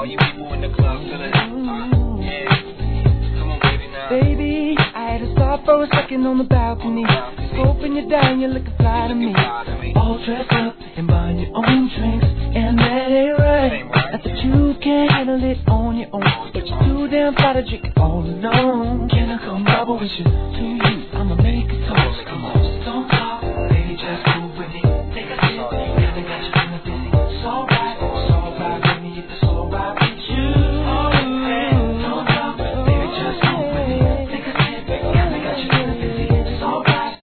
all you people in the club to the yeah. Come on, baby, now. Baby, I had to stop for a second on the balcony. Scoping you down, you're looking fly to me. All dressed up and buying your own drinks, and that ain't right. That's the truth, can't handle it on your own. But you're too damn fly to drink it all alone. Can I come bubble with you? To you, I'm a